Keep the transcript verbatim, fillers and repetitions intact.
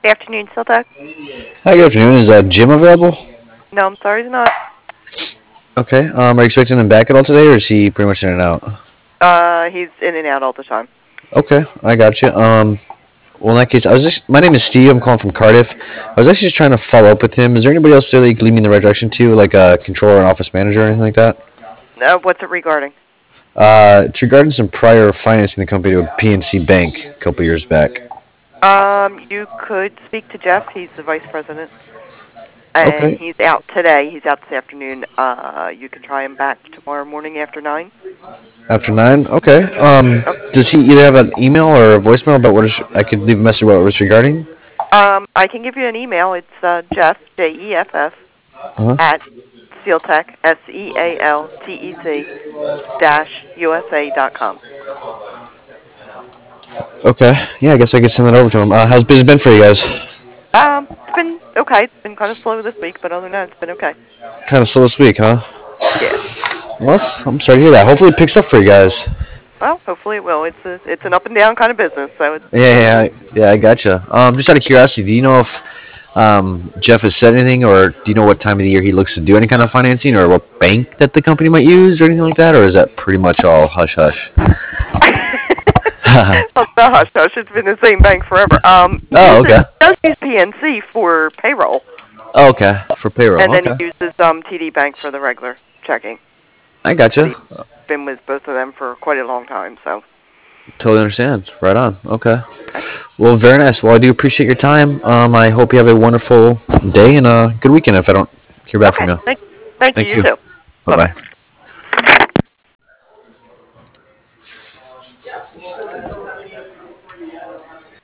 Afternoon, Siltec. Hi, good afternoon. Is uh, Jim available? No, I'm sorry, he's not. Okay. Um, are you expecting him back at all today, or is he pretty much in and out? Uh, he's in and out all the time. Okay, I got you. Um, well, in that case, I was just. My name is Steve. I'm calling from Cardiff. I was actually just trying to follow up with him. Is there anybody else there that you could lead me in the right direction to, like a controller, an office manager, or anything like that? Uh, what's it regarding? Uh, it's regarding some prior financing the company to a P N C Bank a couple years back. Um, you could speak to Jeff. He's the vice president, and Okay. he's out today. He's out this afternoon. Uh, you can try him back tomorrow morning after nine. After nine. Okay. Um, Oh, does he either have an email or a voicemail about what is, I could leave a message about what it's regarding? Um, I can give you an email. It's uh, Jeff J E F F Uh huh. at Sealtech S E A L T E C dash U S A dot com. Okay. Yeah, I guess I could send that over to him. Uh, how's business been for you guys? Um, it's been okay. It's been kind of slow this week, but other than that, it's been okay. Kind of slow this week, huh? Yeah. Well, I'm sorry to hear that. Hopefully it picks up for you guys. Well, hopefully it will. It's a, it's an up and down kind of business, so it's. Yeah, yeah, yeah, I gotcha. Um, just out of curiosity, do you know if um, Jeff has said anything, or do you know what time of the year he looks to do any kind of financing, or what bank that the company might use, or anything like that, or is that pretty much all hush hush? Oh, the hush hush. It's been the same bank forever. Um, he Oh, uses okay. does use P N C for payroll, Oh, okay. For payroll. and then Okay. he uses um T D Bank for the regular checking. I But gotcha. he's been with both of them for quite a long time. So. Totally understand. Right on. Okay. Okay. Well, very nice. Well, I do appreciate your time. Um, I hope you have a wonderful day and a good weekend if I don't hear back from Okay. you. Thank. Thank you. Thank You you. too. Bye Bye bye. bye.